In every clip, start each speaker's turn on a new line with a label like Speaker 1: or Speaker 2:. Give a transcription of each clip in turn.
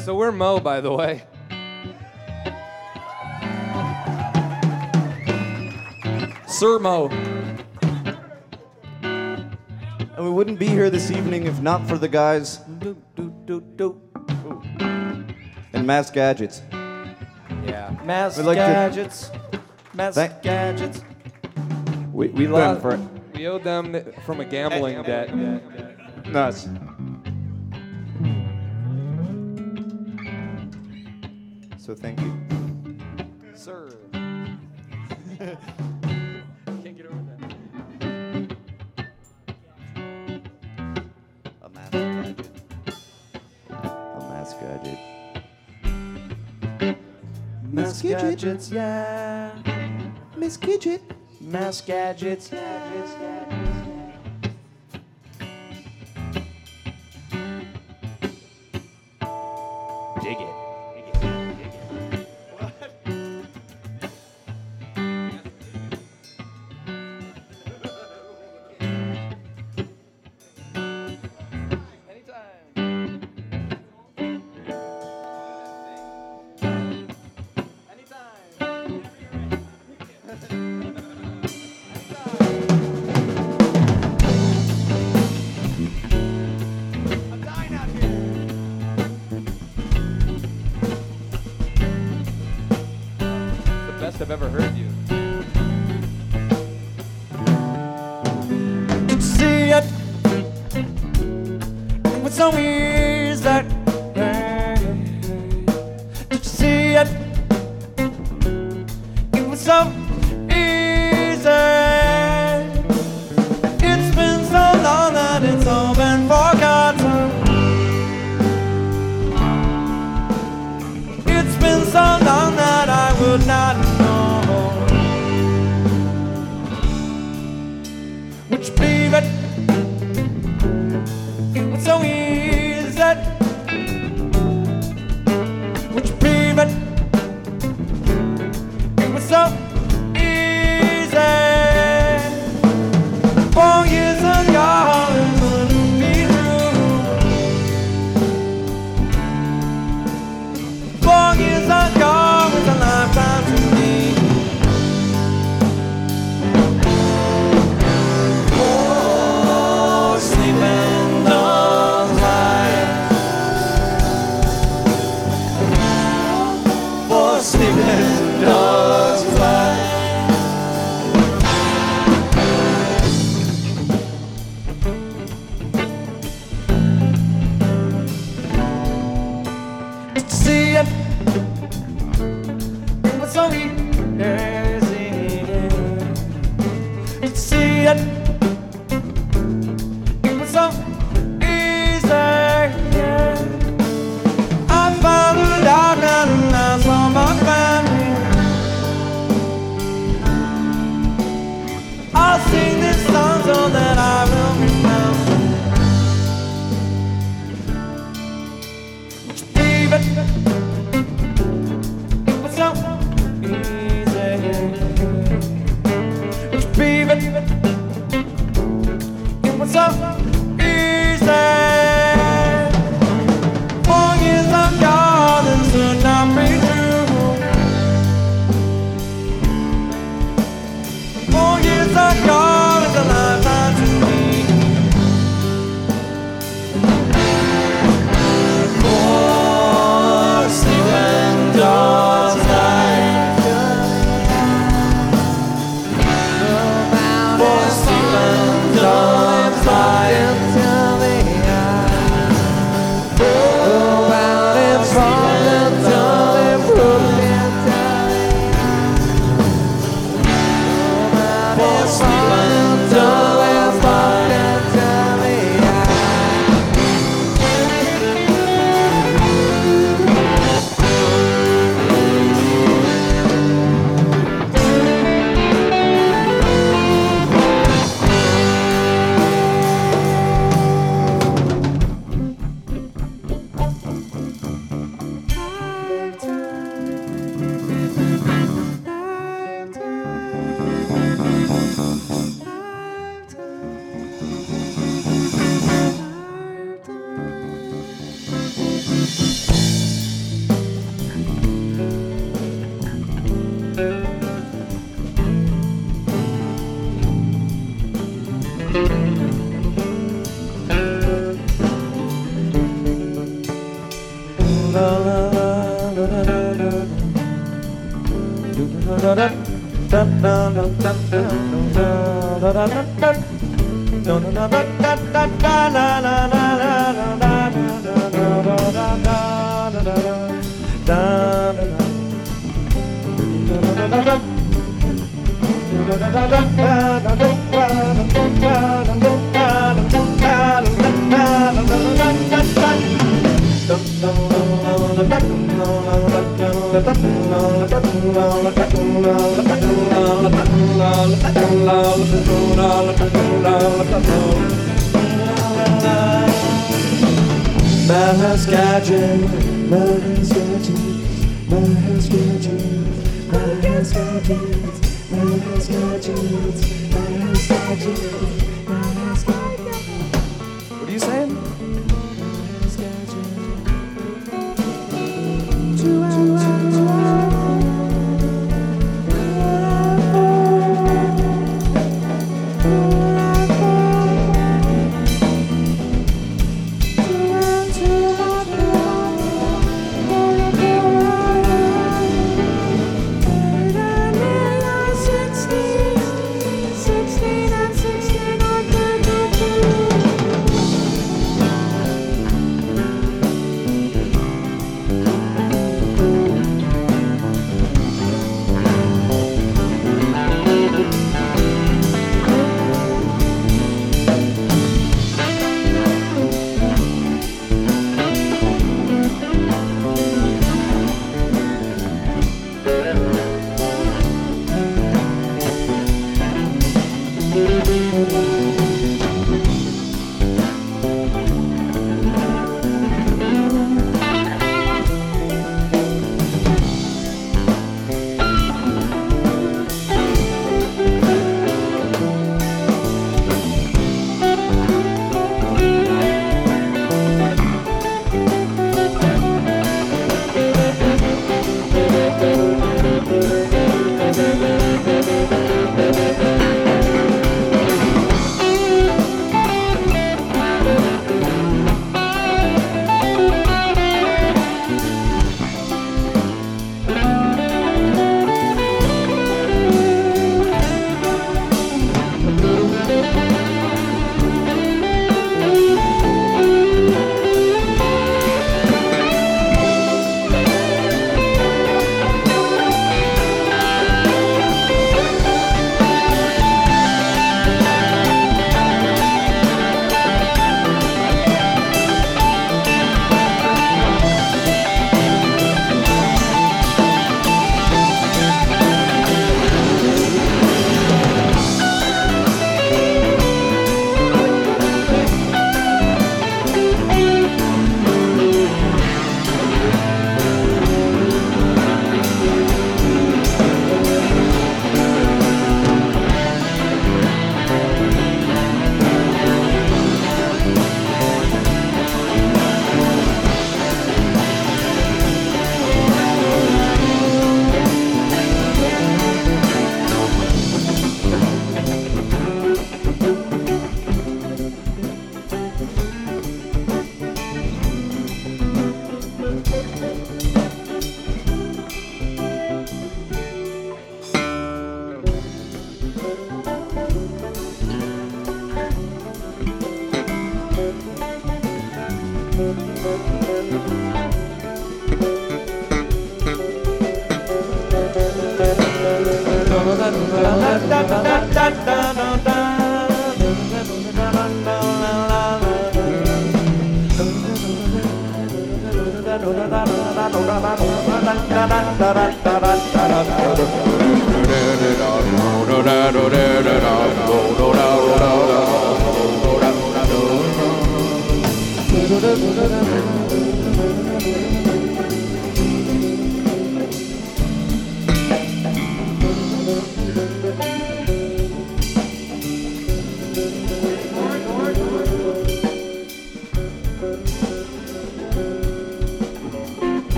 Speaker 1: So we're Mo, by the way.
Speaker 2: Sir Mo.
Speaker 3: And we wouldn't be here this evening if not for the guys in Mass Gadgets.
Speaker 1: Yeah.
Speaker 2: Mass
Speaker 3: We'd like to-
Speaker 2: gadgets. Mass
Speaker 3: Thank-
Speaker 2: gadgets.
Speaker 3: We
Speaker 1: Them
Speaker 3: lost.
Speaker 1: for, we owed them from a gambling debt.
Speaker 3: Nuts. So thank you.
Speaker 2: Sir.
Speaker 1: Can't get over that.
Speaker 3: A mass gadget. A mass gadget.
Speaker 2: Mass gadgets, yeah.
Speaker 3: Miss Gadget.
Speaker 2: Mass gadgets,
Speaker 1: Dig it. The best I've ever heard you.
Speaker 2: See it. It was so easy. Did you see it? It was so easy. It's been so long that it's all been forgotten. It's been so long that I would not know. Would you believe it? It was so easy. Would you believe it? It was so easy. 4 years ago, it wouldn't be true. 4 years ago was a lifetime to me. Oh, sleeping dogs lie. For sleeping dogs lie. See it. It was so easy. See it. It was so easy. I found it out and I saw my family. I'll sing this song so that I will remember. Would you believe it? It was so easy. Would you believe it? It was so easy. 4 years ago, this could not be true. 4 years ago is a lifetime to me. For sleeping dogs lie. For sleeping dogs lie. For sleeping dogs
Speaker 1: What are you saying?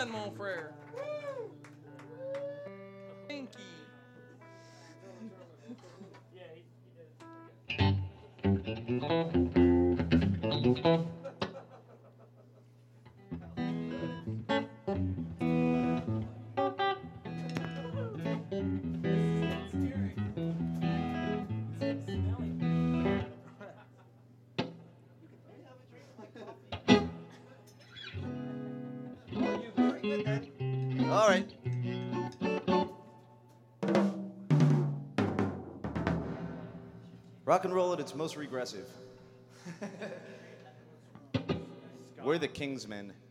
Speaker 1: then, mon frère. Thank you.
Speaker 3: All right. Rock and roll at its most regressive. We're the Kingsmen.